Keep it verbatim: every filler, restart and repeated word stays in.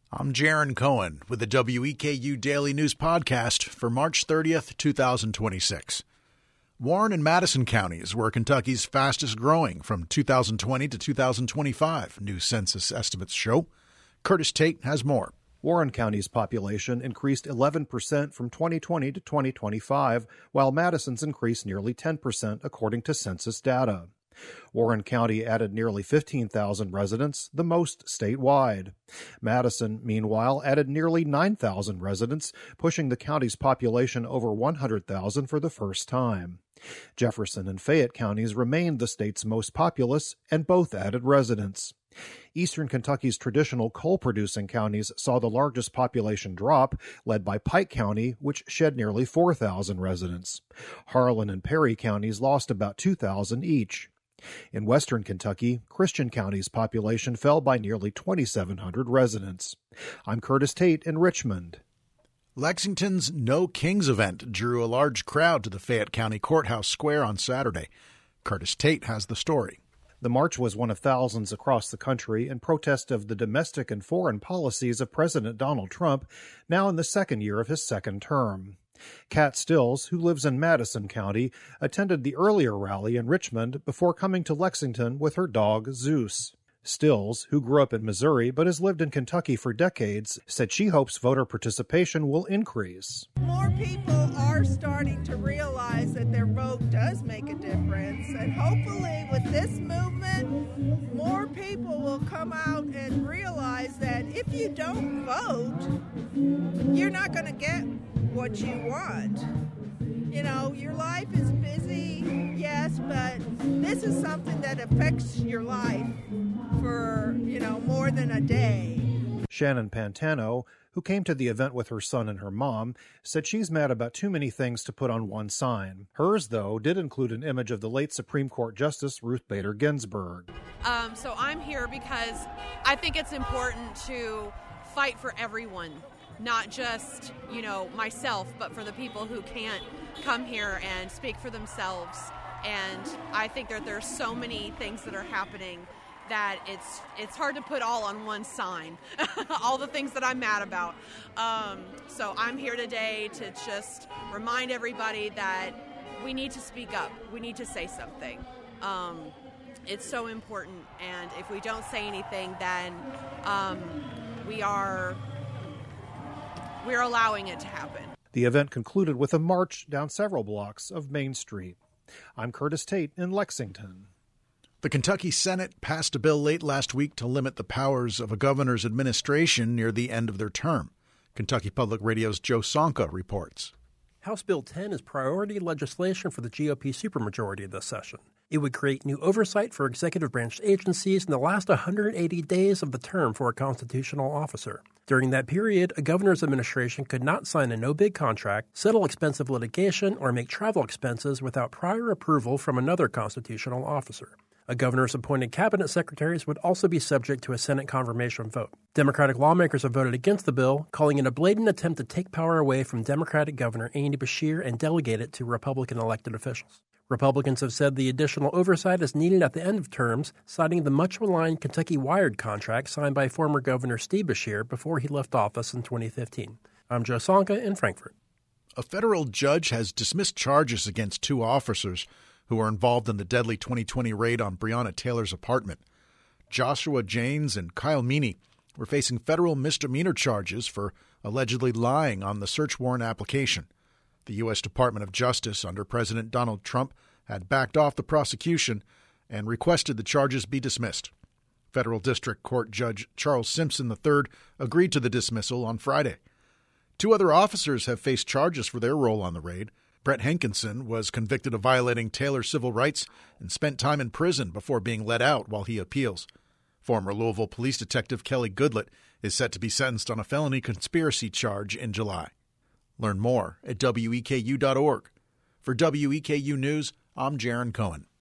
I'm Jaron Cohen with the W E K U Daily News Podcast for March thirtieth, twenty twenty-six. Warren and Madison counties were Kentucky's fastest growing from two thousand twenty to two thousand twenty-five, new census estimates show. Curtis Tate has more. Warren County's population increased eleven percent from twenty twenty to twenty twenty-five, while Madison's increased nearly ten percent, according to census data. Warren County added nearly fifteen thousand residents, the most statewide. Madison, meanwhile, added nearly nine thousand residents, pushing the county's population over one hundred thousand for the first time. Jefferson and Fayette counties remained the state's most populous, and both added residents. Eastern Kentucky's traditional coal-producing counties saw the largest population drop, led by Pike County, which shed nearly four thousand residents. Harlan and Perry counties lost about two thousand each. In western Kentucky, Christian County's population fell by nearly twenty-seven hundred residents. I'm Curtis Tate in Richmond. Lexington's No Kings event drew a large crowd to the Fayette County Courthouse Square on Saturday. Curtis Tate has the story. The march was one of thousands across the country in protest of the domestic and foreign policies of President Donald Trump, now in the second year of his second term. Kat Stills, who lives in Madison County, attended the earlier rally in Richmond before coming to Lexington with her dog, Zeus. Stills, who grew up in Missouri but has lived in Kentucky for decades, said she hopes voter participation will increase. More people are starting to realize that their vote does make a difference, and hopefully with this movement, more people will come out and realize that if you don't vote, you're not going to get what you want. You know, your life is busy, yes, but this is something that affects your life for, you know, more than a day. Shannon Pantano, who came to the event with her son and her mom, said she's mad about too many things to put on one sign. Hers, though, did include an image of the late Supreme Court Justice Ruth Bader Ginsburg. Um, so I'm here because I think it's important to fight for everyone. Not just, you know, myself, but for the people who can't come here and speak for themselves. And I think that there's so many things that are happening that it's it's hard to put all on one sign, all the things that I'm mad about. Um, so I'm here today to just remind everybody that we need to speak up. We need to say something. Um, it's so important. And if we don't say anything, then um, we are... We're allowing it to happen. The event concluded with a march down several blocks of Main Street. I'm Curtis Tate in Lexington. The Kentucky Senate passed a bill late last week to limit the powers of a governor's administration near the end of their term. Kentucky Public Radio's Joe Sonka reports. House Bill ten is priority legislation for the G O P supermajority this session. It would create new oversight for executive branch agencies in the last one hundred eighty days of the term for a constitutional officer. During that period, a governor's administration could not sign a no-bid contract, settle expensive litigation, or make travel expenses without prior approval from another constitutional officer. A governor's appointed cabinet secretaries would also be subject to a Senate confirmation vote. Democratic lawmakers have voted against the bill, calling it a blatant attempt to take power away from Democratic Governor Andy Beshear and delegate it to Republican elected officials. Republicans have said the additional oversight is needed at the end of terms, citing the much-maligned Kentucky Wired contract signed by former Governor Steve Beshear before he left office in twenty fifteen. I'm Joe Sonka in Frankfort. A federal judge has dismissed charges against two officers who were involved in the deadly twenty twenty raid on Breonna Taylor's apartment. Joshua Janes and Kyle Meany were facing federal misdemeanor charges for allegedly lying on the search warrant application. The U S Department of Justice under President Donald Trump had backed off the prosecution and requested the charges be dismissed. Federal District Court Judge Charles Simpson the third agreed to the dismissal on Friday. Two other officers have faced charges for their role on the raid. Brett Hankinson was convicted of violating Taylor's civil rights and spent time in prison before being let out while he appeals. Former Louisville police detective Kelly Goodlett is set to be sentenced on a felony conspiracy charge in July. Learn more at W E K U dot org. For W E K U News, I'm Jaron Cohen.